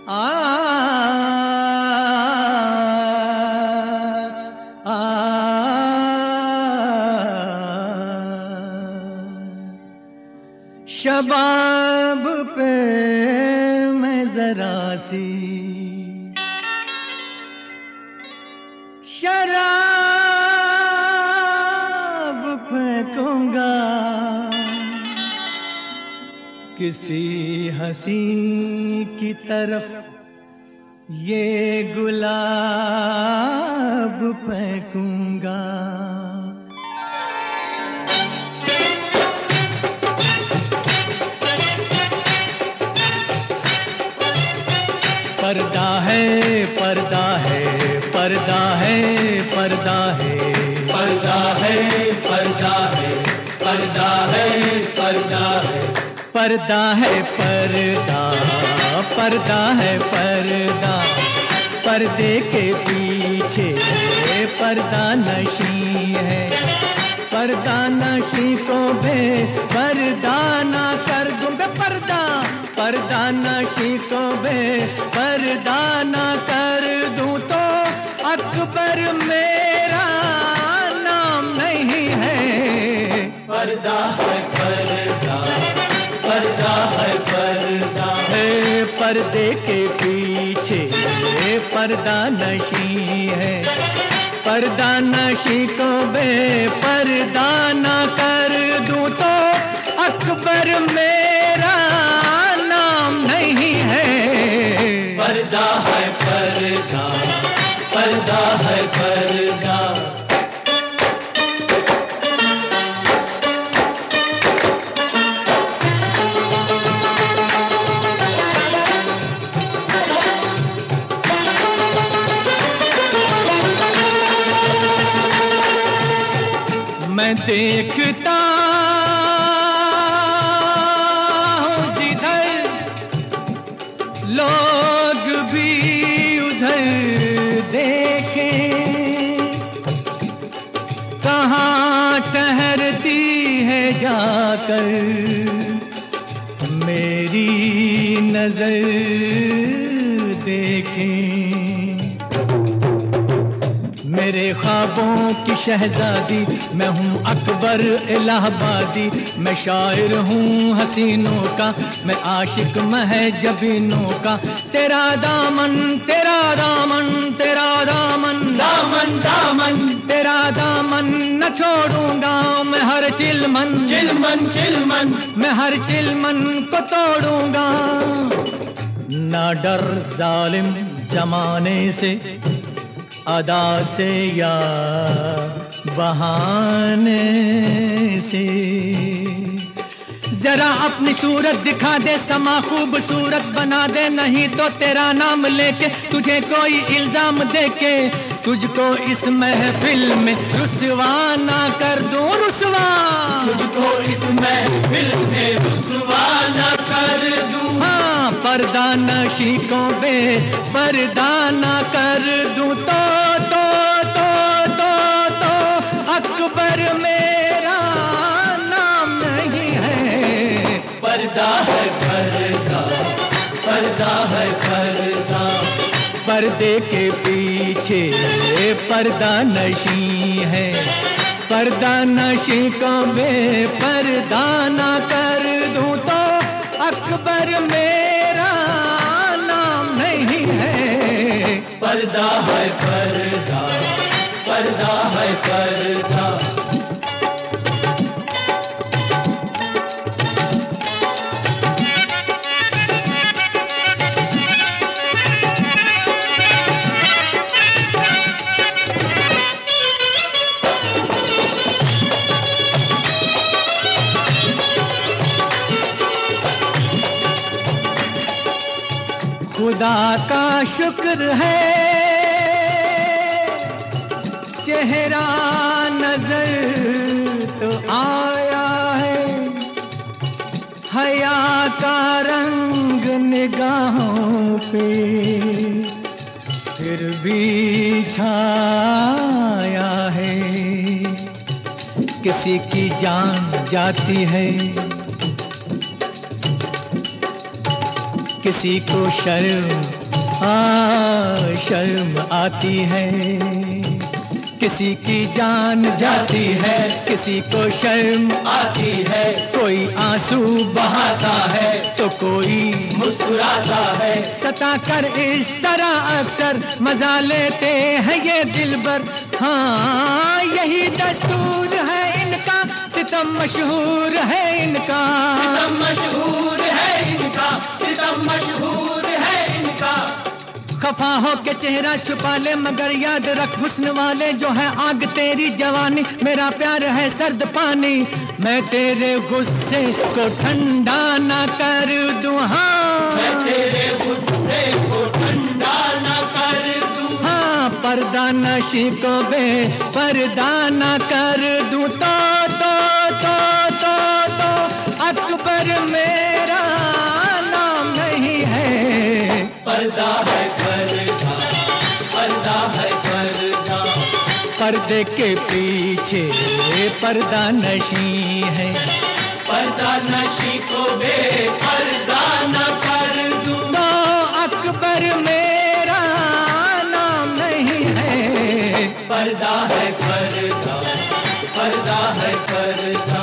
आ, आ, शबाब पे मैं जरा सी शराब फेंकूंगा, किसी हंसी की तरफ ये गुलाब फेंकूंगा। पर्दा है, पर्दा है, पर्दा है, पर्दा है, पर्दा है, पर्दा है, पर्दा है, पर्दा है, पर्दा है, पर्दा, पर्दा है, पर्दा, पर्दे के पीछे पर्दा नशी है। पर्दा नशी को बेपर्दा ना कर दूं, बेपर्दा, पर्दा नशी को बेपर्दा ना कर दूं तो अकबर मेरा नाम नहीं है। पर्दा है, पर्दा, पर्दा है, पर्दा है, पर्दे के पीछे पर्दा नशी है। पर्दा नशी को बेपर्दा ना कर दूं तो अकबर मेरा नाम नहीं है। पर्दा है, पर्दा, पर्दा है, पर्दा। मैं देखता हूँ जिधर लोग भी उधर देखें, कहाँ ठहरती है जाकर मेरी नजर देखें। मेरे ख्वाबों की शहजादी मैं हूँ अकबर इलाहाबादी। मैं शायर हूँ हसीनों का, मैं आशिक महजबीनों का। तेरा दामन, तेरा दामन, तेरा दामन, दामन, दामन, तेरा दामन न छोड़ूंगा मैं हर चिलमन, चिलमन, चिलमन, मैं हर चिलमन को तोड़ूंगा। ना डर जालिम जमाने से, अदा से या बहाने से। जरा अपनी सूरत दिखा दे, समा खूबसूरत बना दे, नहीं तो तेरा नाम लेके तुझे कोई इल्जाम देके तुझको इस महफिल में रुसवा ना कर दूं, रुसवा। तुझको इस महफिल में रुसवा ना कर दूं। हाँ, पर्दा नशी को बेपर्दा ना कर दूं तो अकबर मेरा नाम नहीं है। पर्दा है, पर्दा, पर्दा है, पर्दा। पर्दे के पीछे पर्दा नशी है। पर्दा नशी को बेपर्दा ना कर दूं तो अकबर मेरा नाम नहीं है। पर्दा है, पर्दा, पर्दा है, पर्दा। खुदा का शुक्र है चेहरा नजर तो आया है, हया का रंग निगाहों पे फिर भी छाया है। किसी की जान जाती है, किसी को शर्म शर्म आती है, किसी की जान जाती है, किसी को शर्म आती है, कोई आंसू बहाता है तो कोई मुस्कुराता है। सताकर इस तरह अक्सर मजा लेते हैं ये दिलबर। हाँ यही दस्तूर है इनका, सितम मशहूर है इनका, सितम मशहूर है इनका, सितम मशहूर है इनका। खफा हो के चेहरा छुपा ले मगर याद रख हुस्न वाले जो है आग तेरी जवानी, मेरा प्यार है सर्द पानी, मैं तेरे गुस्से को ठंडा ना कर दूं। हाँ मैं तेरे गुस्से को ठंडा ना कर दूं। हाँ पर्दा नशी को बे पर्दा ना कर दूं। तो अकबर मेरा नाम नहीं है, पर्दा है पर्दा, पर्दा है पर्दा। पर्दे के पीछे पर्दा नशी है, पर्दा नशी को बेपर्दा न कर दूं। तो अकबर मेरा नाम नहीं है, पर्दा है पर्दा, पर्दा है पर्दा।